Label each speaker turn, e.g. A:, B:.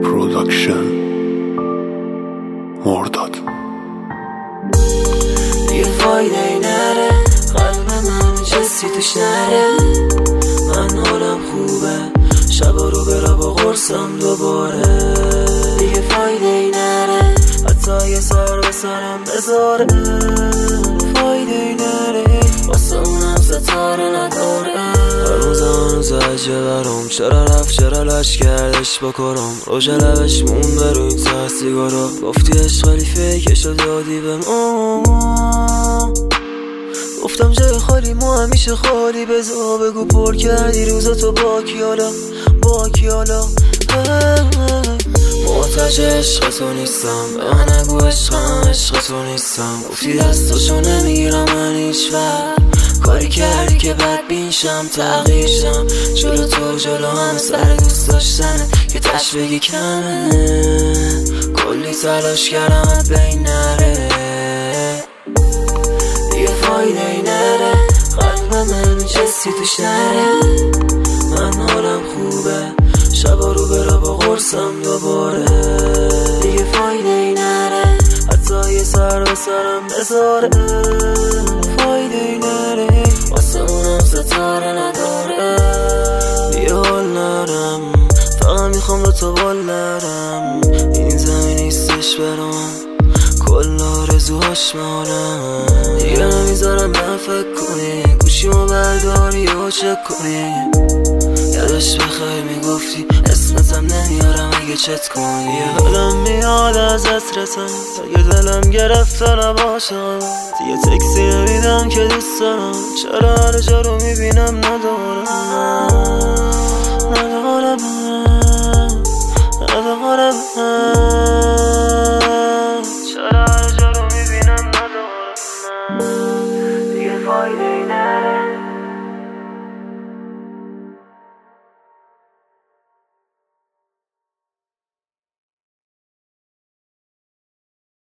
A: پروداکشن مرداد.
B: دیگه فایده ای نره، قلب من چیزی توش نره. من حالم خوبه، شبا رو برا با قرصم دوباره. دیگه فایده ای نره، حتی یه سر به سرم بذاره. فایده ای نره، واسه اونم ستاره نداره. هنوز عجه برام، چرا رفت چرا لش کردش با کرم. روژ لبش مونده رو این ته سیگارا. گفتی عشق ولی فیکشو دادی بهم. گفتم جای خالی ما همیشه خالی. بزا بگو پر کردی روزاتو با کیالا با کیالا. محتاج عشق تو نیستم، به من نگو عشقم عشق تو نیستم. گفتی دستاشو نمیگیرم من هیچ وقت. کاری کردی که بد بینشم تغییر شم. جلو تو جلو هم سر دوست داشتنت که تش بگی کمه. کلی تلاش کردم بین نره. دیگه فایده ای نره، قلب من چیزی توش نره. من حالم خوبه، شبا رو برا با قرصم دوباره. دیگه فایده ای نره، حتی یه سر به سرم بذاره. فایده ای نره، واسه اونم ستاره نداره. دیگه حال نرم، فقط میخوام با تو بال نرم. این زمین نیستش برام، کل آرزوهاش مالم. دیگه نمیذارم من فکر کنی، گوشیمو برداری و چک کنی. یادش بخیر میگفتی اسمتم نمیارم اگه چت کنی. حالم میاد از عطرتم، اگه دلم گرفت نباشم. دیگه تکسی نمیدم که دوست دارم، چرا هر جا رو میبینم ندارم.